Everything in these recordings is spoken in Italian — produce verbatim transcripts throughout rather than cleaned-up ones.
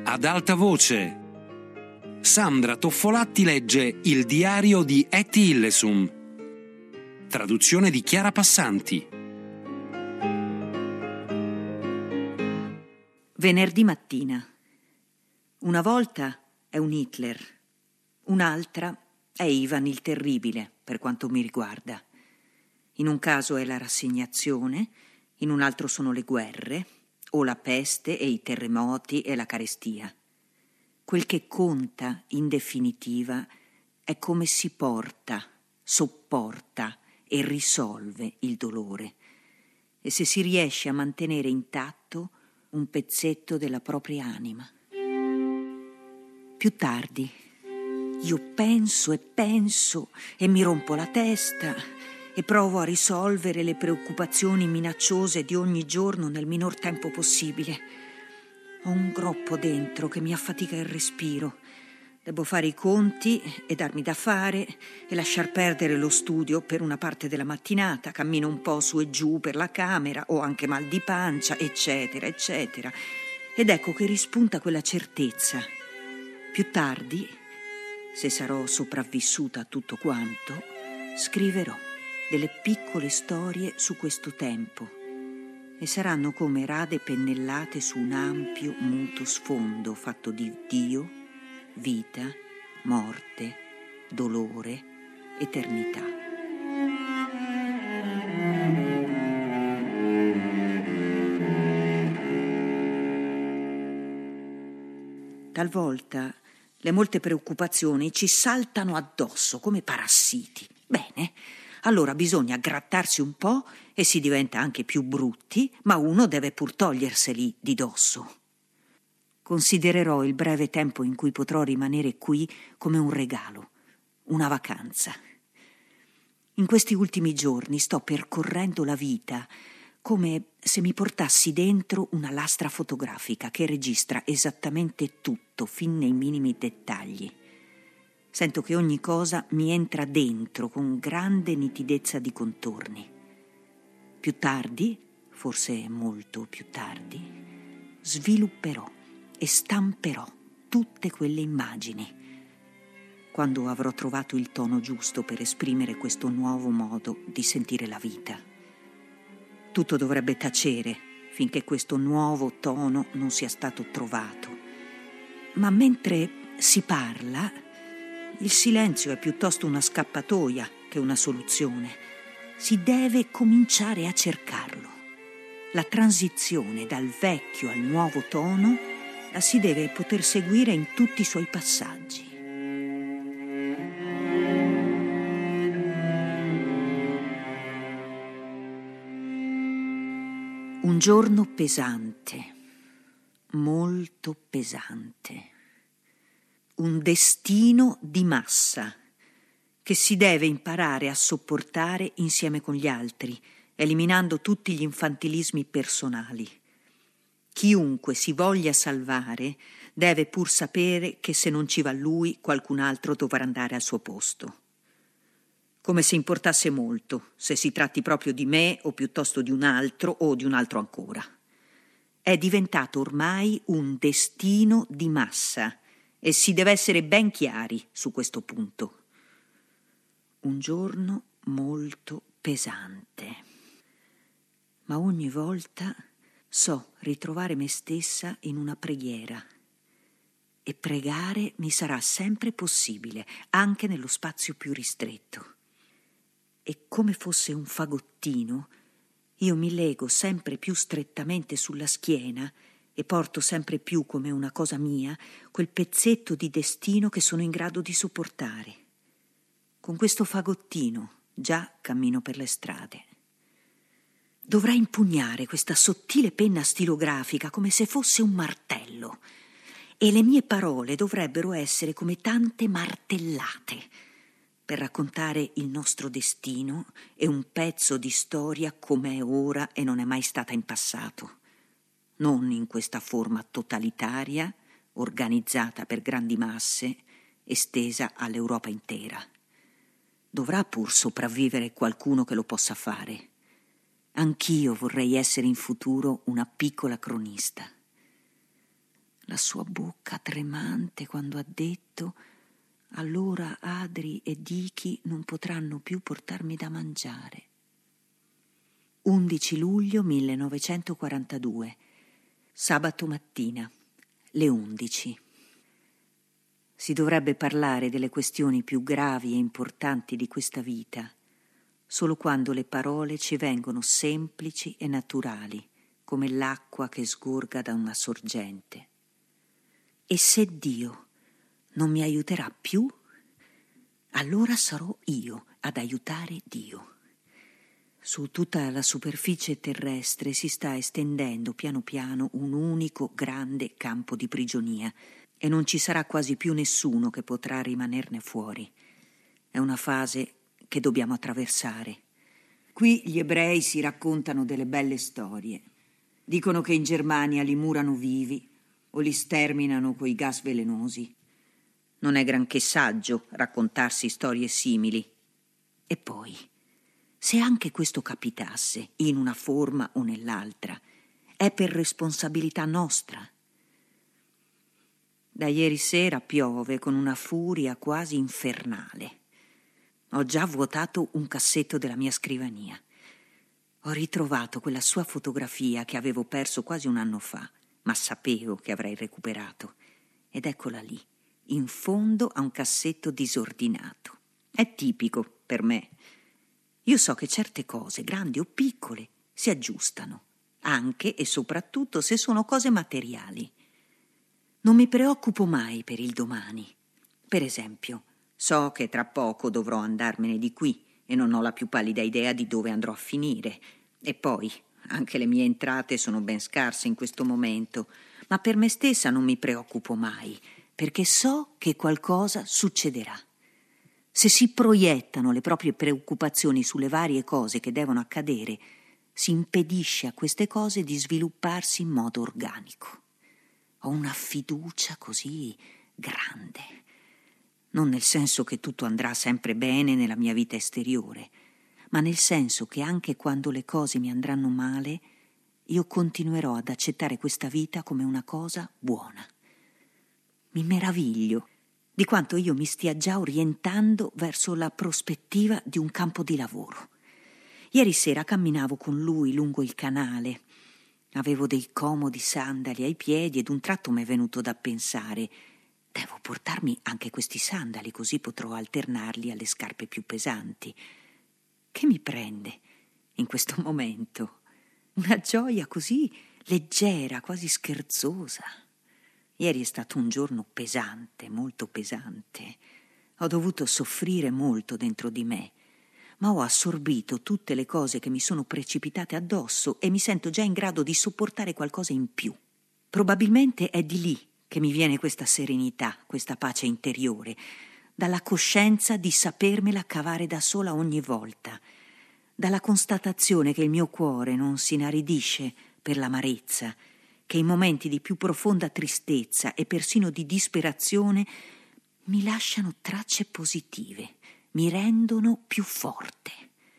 Ad alta voce. Sandra Toffolatti legge Il diario di Etty Hillesum. Traduzione di Chiara Passanti. Venerdì mattina. Una volta è un Hitler, un'altra è Ivan il Terribile, per quanto mi riguarda. In un caso è la rassegnazione, in un altro sono le guerre, o la peste e i terremoti e la carestia. Quel che conta, in definitiva, è come si porta, sopporta e risolve il dolore, e se si riesce a mantenere intatto un pezzetto della propria anima. Più tardi, io penso e penso e mi rompo la testa e provo a risolvere le preoccupazioni minacciose di ogni giorno nel minor tempo possibile. Ho un groppo dentro che mi affatica il respiro. Devo fare i conti e darmi da fare e lasciar perdere lo studio per una parte della mattinata, cammino un po' su e giù per la camera, ho anche mal di pancia, eccetera, eccetera. Ed ecco che rispunta quella certezza. Più tardi, se sarò sopravvissuta a tutto quanto, scriverò delle piccole storie su questo tempo e saranno come rade pennellate su un ampio, muto sfondo fatto di Dio, vita, morte, dolore, eternità. Talvolta le molte preoccupazioni ci saltano addosso come parassiti. Bene, allora bisogna grattarsi un po' e si diventa anche più brutti, ma uno deve pur toglierseli di dosso. Considererò il breve tempo in cui potrò rimanere qui come un regalo, una vacanza. In questi ultimi giorni sto percorrendo la vita come se mi portassi dentro una lastra fotografica che registra esattamente tutto, fin nei minimi dettagli. Sento che ogni cosa mi entra dentro con grande nitidezza di contorni. Più tardi, forse molto più tardi, svilupperò e stamperò tutte quelle immagini, quando avrò trovato il tono giusto per esprimere questo nuovo modo di sentire la vita. Tutto dovrebbe tacere finché questo nuovo tono non sia stato trovato. Ma mentre si parla, il silenzio è piuttosto una scappatoia che una soluzione. Si deve cominciare a cercarlo. La transizione dal vecchio al nuovo tono la si deve poter seguire in tutti i suoi passaggi. Un giorno pesante, molto pesante. Un destino di massa che si deve imparare a sopportare insieme con gli altri, eliminando tutti gli infantilismi personali. Chiunque si voglia salvare deve pur sapere che se non ci va lui, qualcun altro dovrà andare al suo posto. Come se importasse molto se si tratti proprio di me o piuttosto di un altro o di un altro ancora. È diventato ormai un destino di massa e si deve essere ben chiari su questo punto. Un giorno molto pesante, ma ogni volta so ritrovare me stessa in una preghiera e pregare mi sarà sempre possibile, anche nello spazio più ristretto. E come fosse un fagottino, io mi lego sempre più strettamente sulla schiena e porto sempre più come una cosa mia quel pezzetto di destino che sono in grado di sopportare. Con questo fagottino già cammino per le strade. Dovrei impugnare questa sottile penna stilografica come se fosse un martello e le mie parole dovrebbero essere come tante martellate per raccontare il nostro destino e un pezzo di storia come è ora e non è mai stata in passato. Non in questa forma totalitaria, organizzata per grandi masse, estesa all'Europa intera. Dovrà pur sopravvivere qualcuno che lo possa fare. Anch'io vorrei essere in futuro una piccola cronista. la sua bocca tremante quando ha detto: allora Adri e Dichi non potranno più portarmi da mangiare. undici luglio millenovecentoquarantadue, sabato mattina, le undici. Si dovrebbe parlare delle questioni più gravi e importanti di questa vita solo quando le parole ci vengono semplici e naturali, come l'acqua che sgorga da una sorgente. E se Dio non mi aiuterà più, allora sarò io ad aiutare Dio. Su tutta la superficie terrestre si sta estendendo piano piano un unico grande campo di prigionia e non ci sarà quasi più nessuno che potrà rimanerne fuori. È una fase che dobbiamo attraversare. Qui gli ebrei si raccontano delle belle storie. Dicono che in Germania li murano vivi o li sterminano coi gas velenosi. Non è granché saggio raccontarsi storie simili. E poi, se anche questo capitasse in una forma o nell'altra, è per responsabilità nostra. Da ieri sera piove con una furia quasi infernale. Ho già vuotato un cassetto della mia scrivania. Ho ritrovato quella sua fotografia che avevo perso quasi un anno fa, ma sapevo che avrei recuperato. Ed eccola lì, in fondo a un cassetto disordinato. È tipico per me. Io so che certe cose, grandi o piccole, si aggiustano, anche e soprattutto se sono cose materiali. Non mi preoccupo mai per il domani. Per esempio, so che tra poco dovrò andarmene di qui e non ho la più pallida idea di dove andrò a finire. E poi, anche le mie entrate sono ben scarse in questo momento, ma per me stessa non mi preoccupo mai, perché so che qualcosa succederà. Se si proiettano le proprie preoccupazioni sulle varie cose che devono accadere, si impedisce a queste cose di svilupparsi in modo organico. Ho una fiducia così grande. Non nel senso che tutto andrà sempre bene nella mia vita esteriore, ma nel senso che anche quando le cose mi andranno male, io continuerò ad accettare questa vita come una cosa buona. Mi meraviglio di quanto io mi stia già orientando verso la prospettiva di un campo di lavoro. Ieri sera camminavo con lui lungo il canale. Avevo dei comodi sandali ai piedi ed un tratto mi è venuto da pensare: devo portarmi anche questi sandali, così potrò alternarli alle scarpe più pesanti. Che mi prende in questo momento? Una gioia così leggera, quasi scherzosa. Ieri è stato un giorno pesante, molto pesante. Ho dovuto soffrire molto dentro di me, ma ho assorbito tutte le cose che mi sono precipitate addosso e mi sento già in grado di sopportare qualcosa in più. Probabilmente è di lì che mi viene questa serenità, questa pace interiore, dalla coscienza di sapermela cavare da sola ogni volta, dalla constatazione che il mio cuore non si inaridisce per l'amarezza, che in momenti di più profonda tristezza e persino di disperazione mi lasciano tracce positive, mi rendono più forte.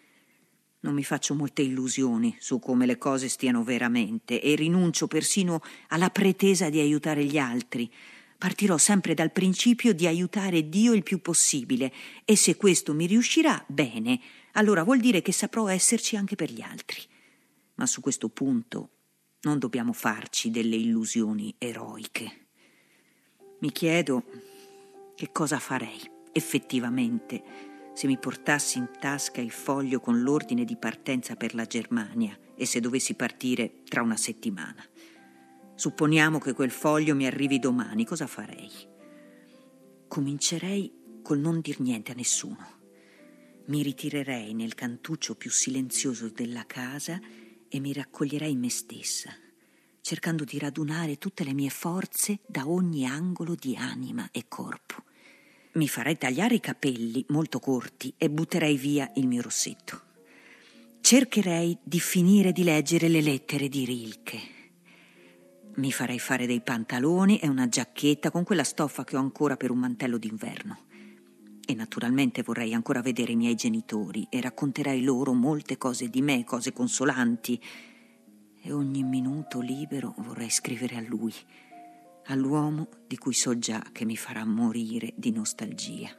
Non mi faccio molte illusioni su come le cose stiano veramente e rinuncio persino alla pretesa di aiutare gli altri. Partirò sempre dal principio di aiutare Dio il più possibile e se questo mi riuscirà, bene, allora vuol dire che saprò esserci anche per gli altri. Ma su questo punto non dobbiamo farci delle illusioni eroiche. Mi chiedo che cosa farei effettivamente se mi portassi in tasca il foglio con l'ordine di partenza per la Germania e se dovessi partire tra una settimana. Supponiamo che quel foglio mi arrivi domani, cosa farei? Comincerei col non dir niente a nessuno. Mi ritirerei nel cantuccio più silenzioso della casa e mi raccoglierei in me stessa, cercando di radunare tutte le mie forze da ogni angolo di anima e corpo. Mi farei tagliare i capelli molto corti e butterei via il mio rossetto. Cercherei di finire di leggere le lettere di Rilke. Mi farei fare dei pantaloni e una giacchetta con quella stoffa che ho ancora per un mantello d'inverno. E naturalmente vorrei ancora vedere i miei genitori e racconterei loro molte cose di me, cose consolanti. E ogni minuto libero vorrei scrivere a lui, all'uomo di cui so già che mi farà morire di nostalgia.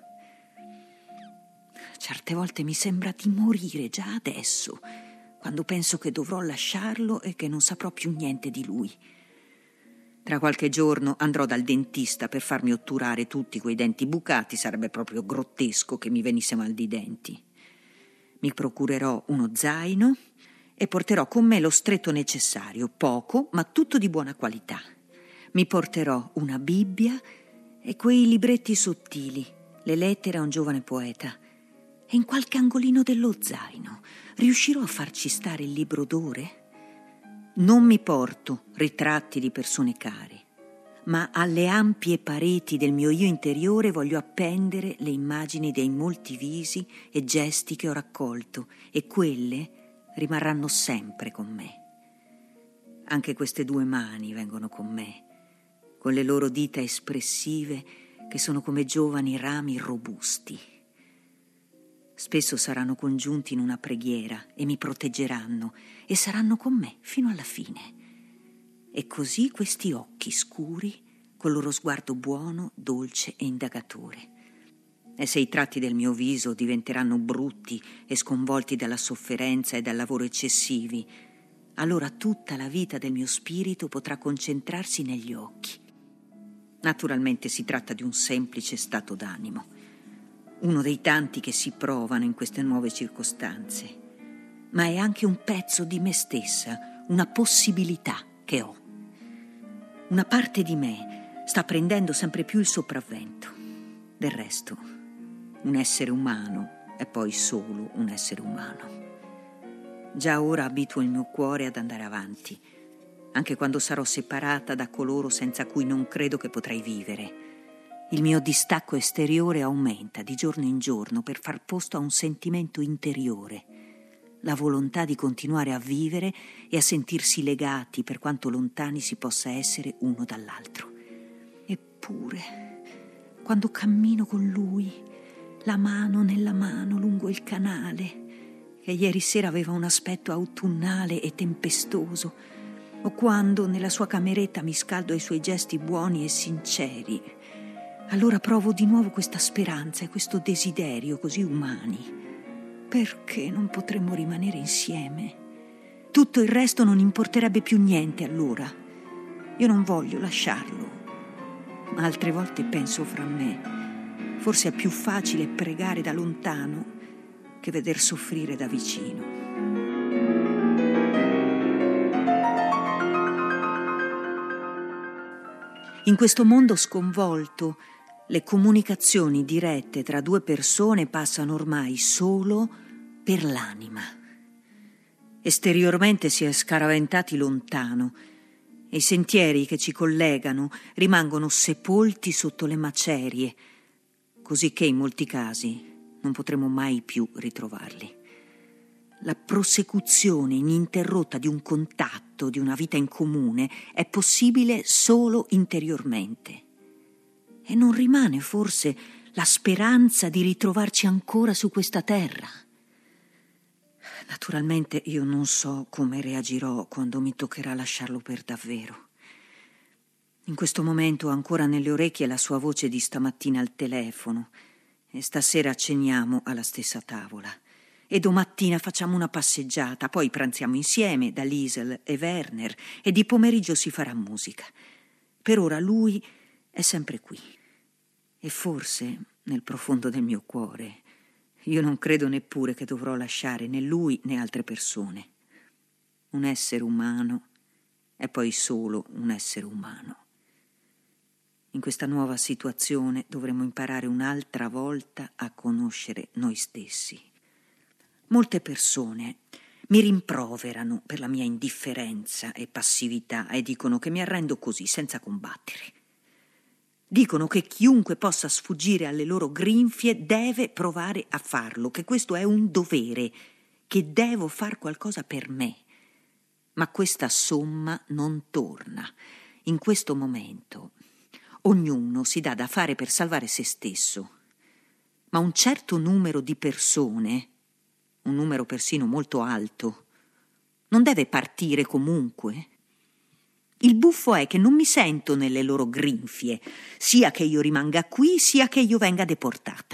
Certe volte mi sembra di morire già adesso, quando penso che dovrò lasciarlo e che non saprò più niente di lui. Tra qualche giorno andrò dal dentista per farmi otturare tutti quei denti bucati, sarebbe proprio grottesco che mi venisse mal di denti. Mi procurerò uno zaino e porterò con me lo stretto necessario, poco, ma tutto di buona qualità. Mi porterò una Bibbia e quei libretti sottili, le lettere a un giovane poeta. E in qualche angolino dello zaino riuscirò a farci stare il libro d'ore? Non mi porto ritratti di persone care, ma alle ampie pareti del mio io interiore voglio appendere le immagini dei molti visi e gesti che ho raccolto, e quelle rimarranno sempre con me. Anche queste due mani vengono con me, con le loro dita espressive che sono come giovani rami robusti. Spesso saranno congiunti in una preghiera e mi proteggeranno e saranno con me fino alla fine. E così questi occhi scuri, col loro sguardo buono, dolce e indagatore. E se i tratti del mio viso diventeranno brutti e sconvolti dalla sofferenza e dal lavoro eccessivi, allora tutta la vita del mio spirito potrà concentrarsi negli occhi. Naturalmente si tratta di un semplice stato d'animo, uno dei tanti che si provano in queste nuove circostanze, ma è anche un pezzo di me stessa, una possibilità che ho. Una parte di me sta prendendo sempre più il sopravvento. Del resto, un essere umano è poi solo un essere umano. Già ora abituo il mio cuore ad andare avanti, anche quando sarò separata da coloro senza cui non credo che potrei vivere. Il mio distacco esteriore aumenta di giorno in giorno per far posto a un sentimento interiore, la volontà di continuare a vivere e a sentirsi legati per quanto lontani si possa essere uno dall'altro. Eppure, quando cammino con lui, la mano nella mano lungo il canale, che ieri sera aveva un aspetto autunnale e tempestoso, o quando nella sua cameretta mi scaldo ai suoi gesti buoni e sinceri, allora provo di nuovo questa speranza e questo desiderio così umani. Perché non potremmo rimanere insieme? Tutto il resto non importerebbe più niente allora. Io non voglio lasciarlo, ma altre volte penso fra me, forse è più facile pregare da lontano che veder soffrire da vicino. In questo mondo sconvolto, le comunicazioni dirette tra due persone passano ormai solo per l'anima. Esteriormente si è scaraventati lontano e i sentieri che ci collegano rimangono sepolti sotto le macerie, così che in molti casi non potremo mai più ritrovarli. La prosecuzione ininterrotta di un contatto, di una vita in comune, è possibile solo interiormente. E non rimane forse la speranza di ritrovarci ancora su questa terra? Naturalmente io non so come reagirò quando mi toccherà lasciarlo per davvero. In questo momento ho ancora nelle orecchie la sua voce di stamattina al telefono e stasera ceniamo alla stessa tavola. E domattina facciamo una passeggiata, poi pranziamo insieme da Liesel e Werner e di pomeriggio si farà musica. Per ora lui è sempre qui. E forse, nel profondo del mio cuore, io non credo neppure che dovrò lasciare né lui né altre persone. Un essere umano è poi solo un essere umano. In questa nuova situazione dovremo imparare un'altra volta a conoscere noi stessi. Molte persone mi rimproverano per la mia indifferenza e passività e dicono che mi arrendo così, senza combattere. Dicono che chiunque possa sfuggire alle loro grinfie deve provare a farlo, che questo è un dovere, che devo far qualcosa per me. Ma questa somma non torna. In questo momento ognuno si dà da fare per salvare se stesso. Ma un certo numero di persone, un numero persino molto alto, non deve partire comunque. Il buffo è che non mi sento nelle loro grinfie, sia che io rimanga qui, sia che io venga deportata.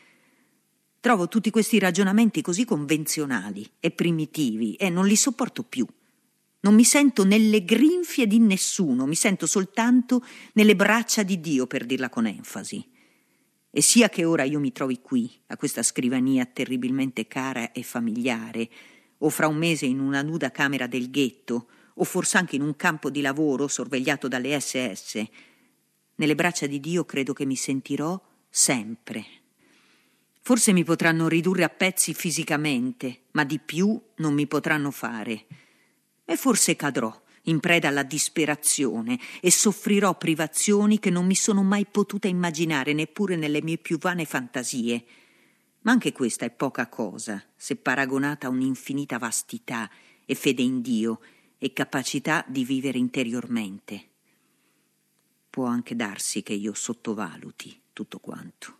Trovo tutti questi ragionamenti così convenzionali e primitivi e non li sopporto più. Non mi sento nelle grinfie di nessuno, mi sento soltanto nelle braccia di Dio, per dirla con enfasi. E sia che ora io mi trovi qui, a questa scrivania terribilmente cara e familiare, o fra un mese in una nuda camera del ghetto, o forse anche in un campo di lavoro sorvegliato dalle esse esse, nelle braccia di Dio credo che mi sentirò sempre. Forse mi potranno ridurre a pezzi fisicamente, ma di più non mi potranno fare. E forse cadrò in preda alla disperazione e soffrirò privazioni che non mi sono mai potuta immaginare neppure nelle mie più vane fantasie. Ma anche questa è poca cosa, se paragonata a un'infinita vastità e fede in Dio e capacità di vivere interiormente. Può anche darsi che io sottovaluti tutto quanto.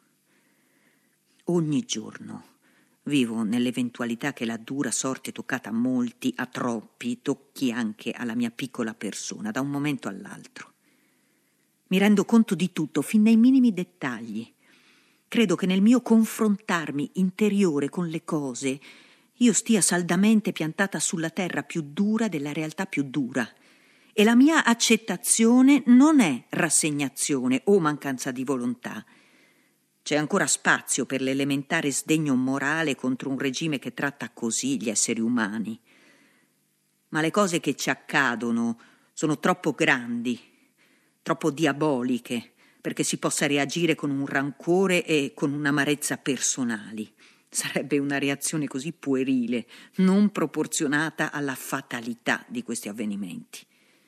Ogni giorno vivo nell'eventualità che la dura sorte toccata a molti, a troppi, tocchi anche alla mia piccola persona da un momento all'altro. Mi rendo conto di tutto, fin nei minimi dettagli. Credo che nel mio confrontarmi interiore con le cose io stia saldamente piantata sulla terra più dura della realtà più dura. E la mia accettazione non è rassegnazione o mancanza di volontà. C'è ancora spazio per l'elementare sdegno morale contro un regime che tratta così gli esseri umani. Ma le cose che ci accadono sono troppo grandi, troppo diaboliche, perché si possa reagire con un rancore e con un'amarezza personali. Sarebbe una reazione così puerile, non proporzionata alla fatalità di questi avvenimenti.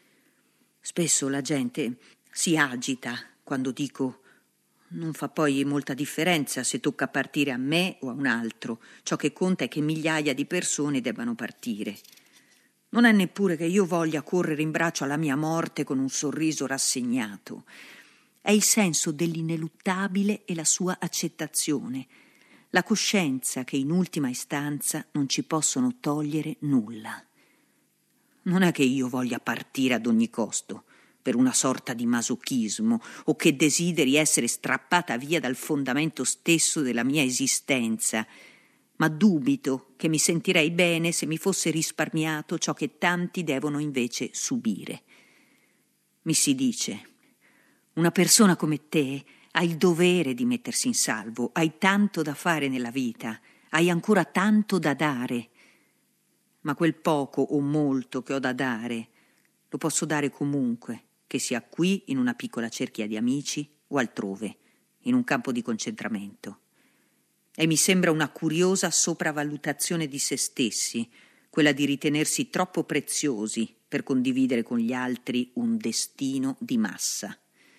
Spesso la gente si agita quando dico: non fa poi molta differenza se tocca partire a me o a un altro. Ciò che conta è che migliaia di persone debbano partire. Non è neppure che io voglia correre in braccio alla mia morte con un sorriso rassegnato. È il senso dell'ineluttabile e la sua accettazione, la coscienza che in ultima istanza non ci possono togliere nulla. Non è che io voglia partire ad ogni costo, per una sorta di masochismo, o che desideri essere strappata via dal fondamento stesso della mia esistenza, ma dubito che mi sentirei bene se mi fosse risparmiato ciò che tanti devono invece subire. Mi si dice: una persona come te ha il dovere di mettersi in salvo, hai tanto da fare nella vita, hai ancora tanto da dare. Ma quel poco o molto che ho da dare lo posso dare comunque, che sia qui in una piccola cerchia di amici o altrove, in un campo di concentramento. E mi sembra una curiosa sopravvalutazione di se stessi, quella di ritenersi troppo preziosi per condividere con gli altri un destino di massa.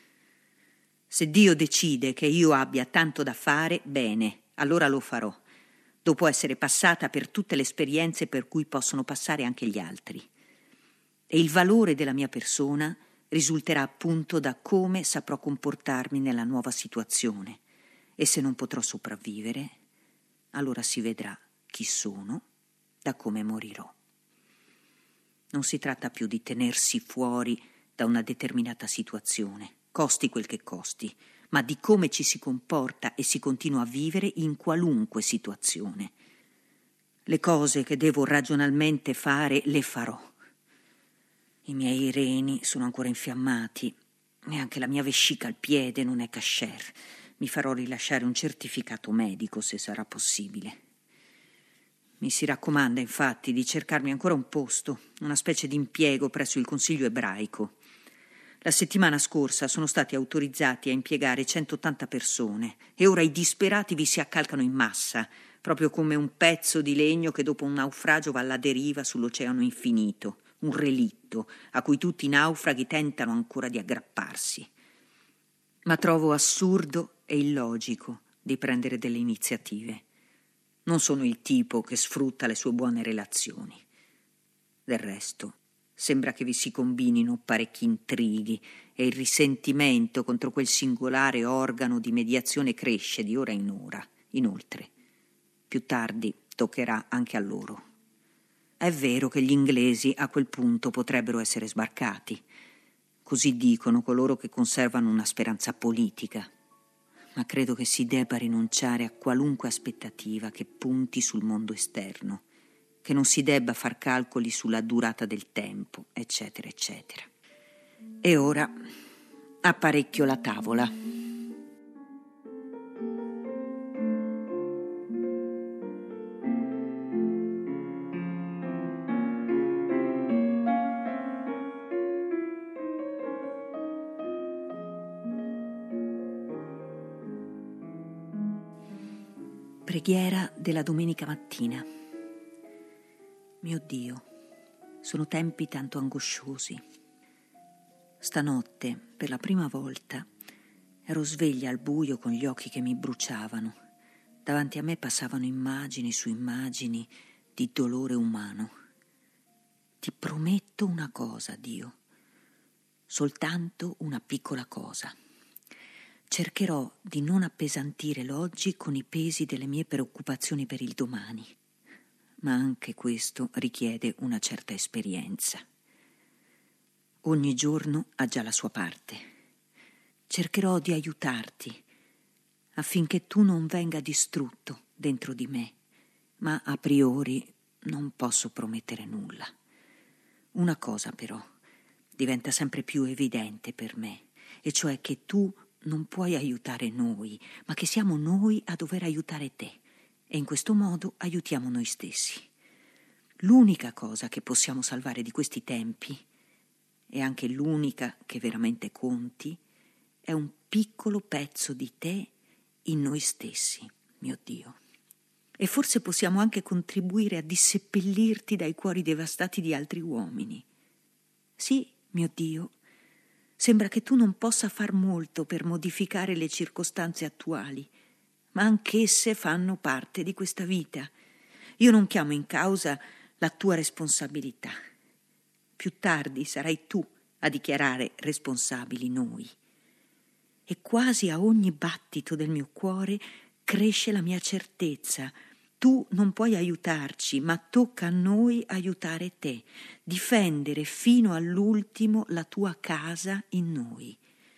Se Dio decide che io abbia tanto da fare, bene, allora lo farò, dopo essere passata per tutte le esperienze per cui possono passare anche gli altri. E il valore della mia persona risulterà appunto da come saprò comportarmi nella nuova situazione. E se non potrò sopravvivere, allora si vedrà chi sono, da come morirò. Non si tratta più di tenersi fuori da una determinata situazione, costi quel che costi, ma di come ci si comporta e si continua a vivere in qualunque situazione. Le cose che devo ragionalmente fare le farò. I miei reni sono ancora infiammati e anche la mia vescica al piede non è kasher. Mi farò rilasciare un certificato medico se sarà possibile. Mi si raccomanda infatti di cercarmi ancora un posto, una specie di impiego presso il Consiglio ebraico. La settimana scorsa sono stati autorizzati a impiegare centottanta persone e ora i disperati vi si accalcano in massa, proprio come un pezzo di legno che dopo un naufragio va alla deriva sull'oceano infinito, un relitto a cui tutti i naufraghi tentano ancora di aggrapparsi. Ma trovo assurdo e illogico di prendere delle iniziative. Non sono il tipo che sfrutta le sue buone relazioni. Del resto, sembra che vi si combinino parecchi intrighi e il risentimento contro quel singolare organo di mediazione cresce di ora in ora. Inoltre, più tardi toccherà anche a loro. È vero che gli inglesi a quel punto potrebbero essere sbarcati. Così dicono coloro che conservano una speranza politica. Ma credo che si debba rinunciare a qualunque aspettativa che punti sul mondo esterno, che non si debba far calcoli sulla durata del tempo, eccetera, eccetera. E ora apparecchio la tavola. Preghiera della domenica mattina. Mio Dio, sono tempi tanto angosciosi. Stanotte, per la prima volta, ero sveglia al buio con gli occhi che mi bruciavano. Davanti a me passavano immagini su immagini di dolore umano. Ti prometto una cosa, Dio, soltanto una piccola cosa. Cercherò di non appesantire l'oggi con i pesi delle mie preoccupazioni per il domani, ma anche questo richiede una certa esperienza. Ogni giorno ha già la sua parte. Cercherò di aiutarti affinché tu non venga distrutto dentro di me, ma a priori non posso promettere nulla. Una cosa però diventa sempre più evidente per me, e cioè che tu non puoi aiutare noi, ma che siamo noi a dover aiutare te, e in questo modo aiutiamo noi stessi. L'unica cosa che possiamo salvare di questi tempi, e anche l'unica che veramente conti, è un piccolo pezzo di te in noi stessi, mio Dio. E forse possiamo anche contribuire a disseppellirti dai cuori devastati di altri uomini. Sì, mio Dio, sembra che tu non possa far molto per modificare le circostanze attuali, ma anch'esse fanno parte di questa vita. Io non chiamo in causa la tua responsabilità. Più tardi sarai tu a dichiarare responsabili noi. E quasi a ogni battito del mio cuore cresce la mia certezza. Tu non puoi aiutarci, ma tocca a noi aiutare te, difendere fino all'ultimo la tua casa in noi.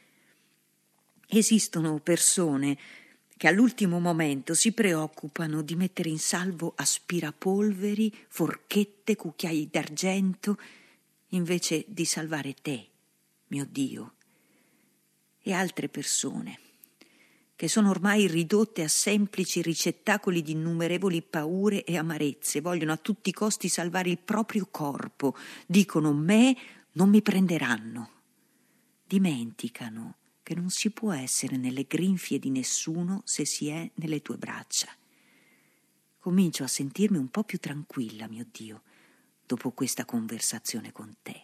Esistono persone che all'ultimo momento si preoccupano di mettere in salvo aspirapolveri, forchette, cucchiai d'argento, invece di salvare te, mio Dio, e altre persone che sono ormai ridotte a semplici ricettacoli di innumerevoli paure e amarezze, vogliono a tutti i costi salvare il proprio corpo, dicono me non mi prenderanno. Dimenticano che non si può essere nelle grinfie di nessuno se si è nelle tue braccia. Comincio a sentirmi un po' più tranquilla, mio Dio, dopo questa conversazione con te.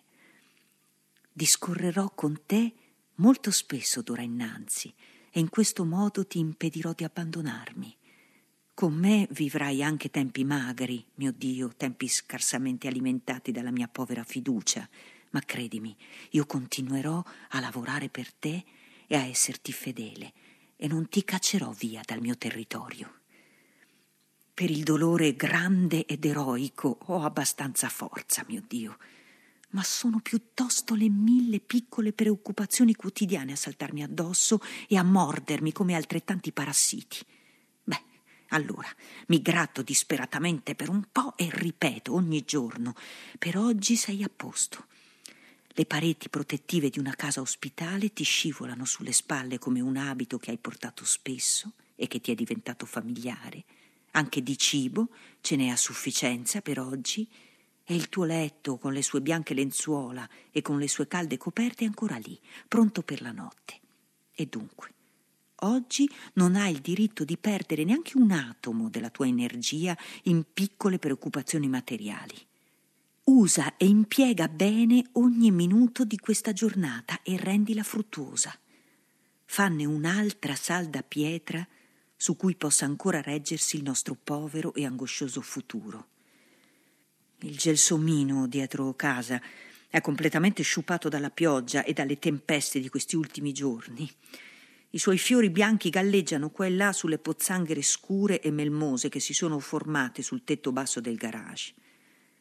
Discorrerò con te molto spesso d'ora innanzi, e in questo modo ti impedirò di abbandonarmi. Con me vivrai anche tempi magri, mio Dio, tempi scarsamente alimentati dalla mia povera fiducia, ma credimi, io continuerò a lavorare per te e a esserti fedele, e non ti caccerò via dal mio territorio. Per il dolore grande ed eroico ho abbastanza forza, mio Dio, ma sono piuttosto le mille piccole preoccupazioni quotidiane a saltarmi addosso e a mordermi come altrettanti parassiti. Beh, allora mi gratto disperatamente per un po' e ripeto ogni giorno: per oggi sei a posto. Le pareti protettive di una casa ospitale ti scivolano sulle spalle come un abito che hai portato spesso e che ti è diventato familiare. Anche di cibo ce n'è a sufficienza per oggi, e il tuo letto con le sue bianche lenzuola e con le sue calde coperte è ancora lì, pronto per la notte. E dunque, oggi non hai il diritto di perdere neanche un atomo della tua energia in piccole preoccupazioni materiali. Usa e impiega bene ogni minuto di questa giornata e rendila fruttuosa. Fanne un'altra salda pietra su cui possa ancora reggersi il nostro povero e angoscioso futuro. Il gelsomino dietro casa è completamente sciupato dalla pioggia e dalle tempeste di questi ultimi giorni. I suoi fiori bianchi galleggiano qua e là sulle pozzanghere scure e melmose che si sono formate sul tetto basso del garage.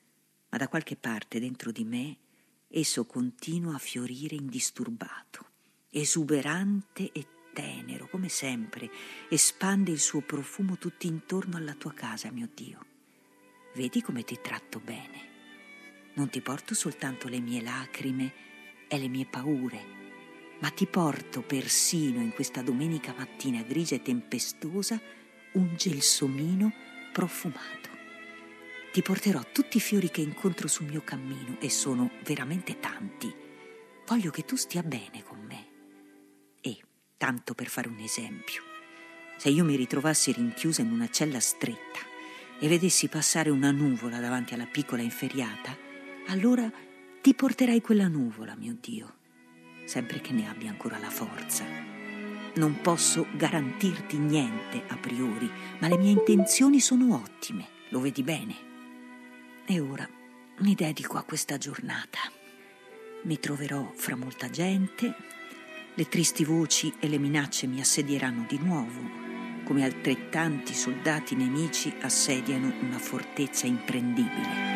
ma da qualche parte dentro di me esso continua a fiorire indisturbato, esuberante e tenero, come sempre, espande il suo profumo tutto intorno alla tua casa, mio Dio. Vedi come ti tratto bene. Non ti porto soltanto le mie lacrime e le mie paure, ma ti porto persino in questa domenica mattina grigia e tempestosa un gelsomino profumato. Ti porterò tutti i fiori che incontro sul mio cammino, e sono veramente tanti. Voglio che tu stia bene con me. E, tanto per fare un esempio, se io mi ritrovassi rinchiusa in una cella stretta e vedessi passare una nuvola davanti alla piccola inferriata, allora ti porterai quella nuvola, mio Dio, sempre che ne abbia ancora la forza. Non posso garantirti niente a priori, ma le mie intenzioni sono ottime, lo vedi bene. E ora mi dedico a questa giornata. Mi troverò fra molta gente, le tristi voci e le minacce mi assedieranno di nuovo, come altrettanti soldati nemici assediano una fortezza imprendibile.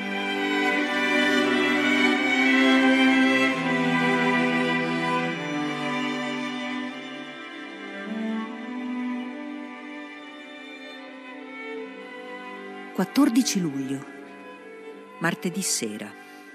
quattordici luglio, martedì sera.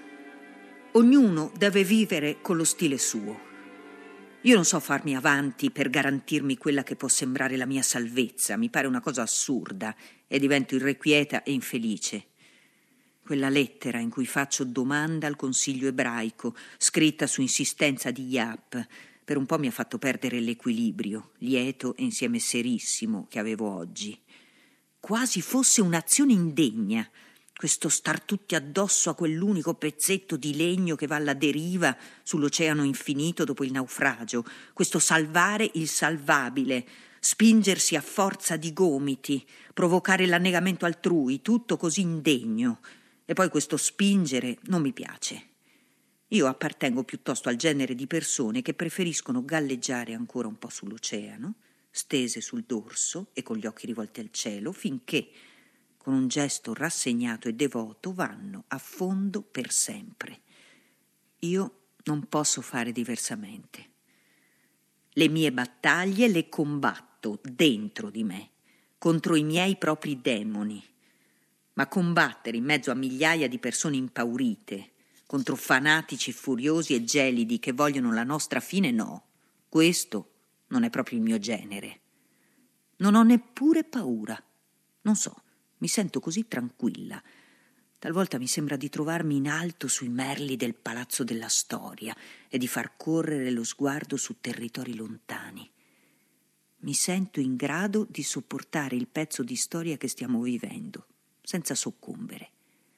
Ognuno deve vivere con lo stile suo. Io non so farmi avanti per garantirmi quella che può sembrare la mia salvezza, mi pare una cosa assurda e divento irrequieta e infelice. Quella lettera in cui faccio domanda al Consiglio ebraico, scritta su insistenza di Yap, per un po' mi ha fatto perdere l'equilibrio, lieto e insieme serissimo, che avevo oggi. Quasi fosse un'azione indegna, questo star tutti addosso a quell'unico pezzetto di legno che va alla deriva sull'oceano infinito dopo il naufragio, questo salvare il salvabile, spingersi a forza di gomiti, provocare l'annegamento altrui, tutto così indegno. E poi questo spingere non mi piace. Io appartengo piuttosto al genere di persone che preferiscono galleggiare ancora un po' sull'oceano, stese sul dorso e con gli occhi rivolti al cielo, finché, con un gesto rassegnato e devoto, vanno a fondo per sempre. Io non posso fare diversamente. Le mie battaglie le combatto dentro di me, contro i miei propri demoni, ma combattere in mezzo a migliaia di persone impaurite, contro fanatici furiosi e gelidi che vogliono la nostra fine, no. Questo non è proprio il mio genere. Non ho neppure paura. Non so, mi sento così tranquilla. Talvolta mi sembra di trovarmi in alto sui merli del palazzo della storia e di far correre lo sguardo su territori lontani. Mi sento in grado di sopportare il pezzo di storia che stiamo vivendo, senza soccombere.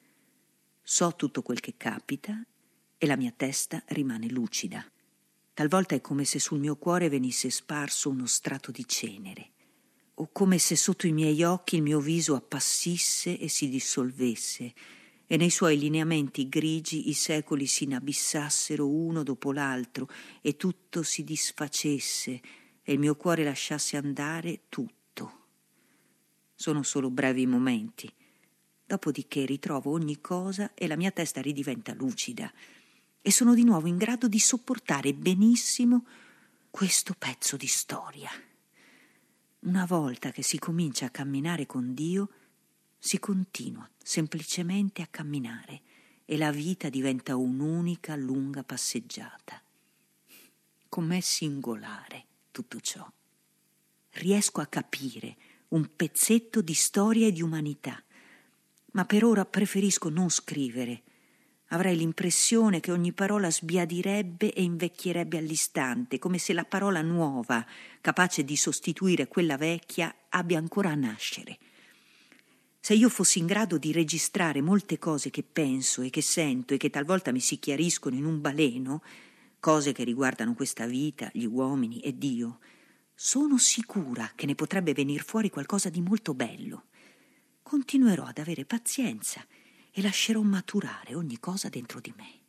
So tutto quel che capita e la mia testa rimane lucida. Talvolta è come se sul mio cuore venisse sparso uno strato di cenere, o come se sotto i miei occhi il mio viso appassisse e si dissolvesse, e nei suoi lineamenti grigi i secoli si inabissassero uno dopo l'altro e tutto si disfacesse e il mio cuore lasciasse andare tutto. Sono solo brevi momenti, dopodiché ritrovo ogni cosa e la mia testa ridiventa lucida e sono di nuovo in grado di sopportare benissimo questo pezzo di storia. Una volta che si comincia a camminare con Dio, si continua semplicemente a camminare e la vita diventa un'unica lunga passeggiata. Com'è singolare tutto ciò. Riesco a capire un pezzetto di storia e di umanità, ma per ora preferisco non scrivere. Avrei l'impressione che ogni parola sbiadirebbe e invecchierebbe all'istante, come se la parola nuova, capace di sostituire quella vecchia, abbia ancora a nascere. Se io fossi in grado di registrare molte cose che penso e che sento e che talvolta mi si chiariscono in un baleno, cose che riguardano questa vita, gli uomini e Dio, sono sicura che ne potrebbe venir fuori qualcosa di molto bello. Continuerò ad avere pazienza e lascerò maturare ogni cosa dentro di me.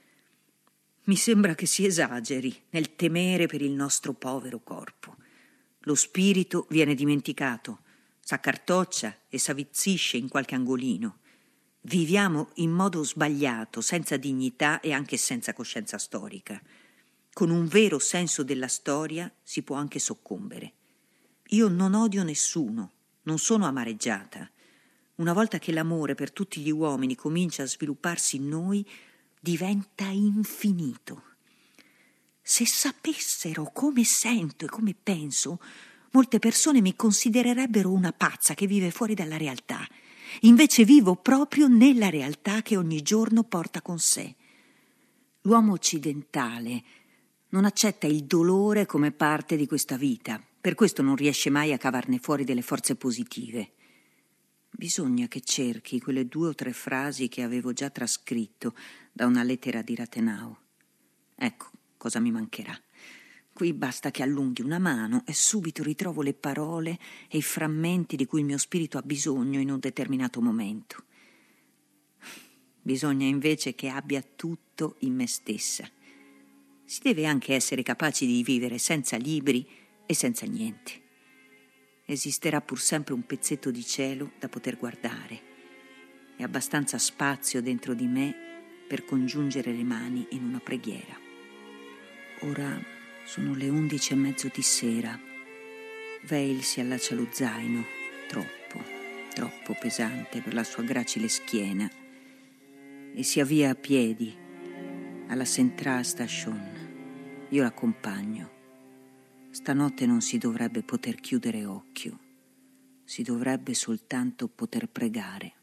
Mi sembra che si esageri nel temere per il nostro povero corpo. Lo spirito viene dimenticato, s'accartoccia e s'avvizzisce in qualche angolino. Viviamo in modo sbagliato, senza dignità e anche senza coscienza storica. Con un vero senso della storia si può anche soccombere. Io non odio nessuno, non sono amareggiata. Una volta che l'amore per tutti gli uomini comincia a svilupparsi in noi, diventa infinito. Se sapessero come sento e come penso, molte persone mi considererebbero una pazza che vive fuori dalla realtà. Invece vivo proprio nella realtà che ogni giorno porta con sé. L'uomo occidentale non accetta il dolore come parte di questa vita, per questo non riesce mai a cavarne fuori delle forze positive. Bisogna che cerchi quelle due o tre frasi che avevo già trascritto da una lettera di Rathenau. Ecco cosa mi mancherà. Qui basta che allunghi una mano e subito ritrovo le parole e i frammenti di cui il mio spirito ha bisogno in un determinato momento. Bisogna invece che abbia tutto in me stessa. Si deve anche essere capaci di vivere senza libri e senza niente. Esisterà pur sempre un pezzetto di cielo da poter guardare e abbastanza spazio dentro di me per congiungere le mani in una preghiera. Ora sono le undici e mezzo di sera. Veil si allaccia lo zaino, troppo, troppo pesante per la sua gracile schiena, e si avvia a piedi alla Central Station. Io l'accompagno. Stanotte non si dovrebbe poter chiudere occhio, si dovrebbe soltanto poter pregare.